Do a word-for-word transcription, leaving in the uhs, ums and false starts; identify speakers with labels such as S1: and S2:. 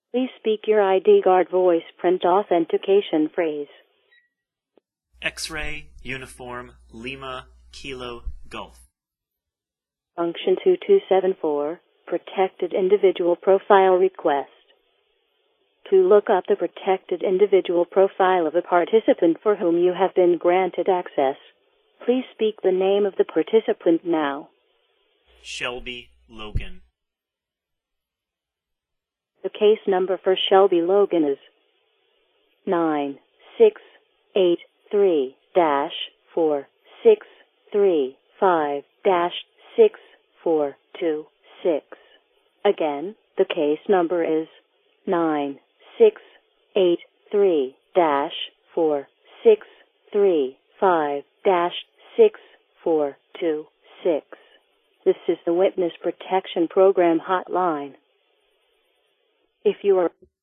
S1: Please speak your I D guard voice print authentication phrase.
S2: X-ray, uniform, Lima, Kilo, Golf.
S1: Function two two seven four, Protected Individual Profile Request. To look up the protected individual profile of a participant for whom you have been granted access, please speak the name of the participant now.
S2: Shelby Logan.
S1: The case number for Shelby Logan is nine six eight three dash four six three five dash six four two six. Again, the case number is nine six eight three dash four six three five dash six four two six. This is the Witness Protection Program hotline. If you are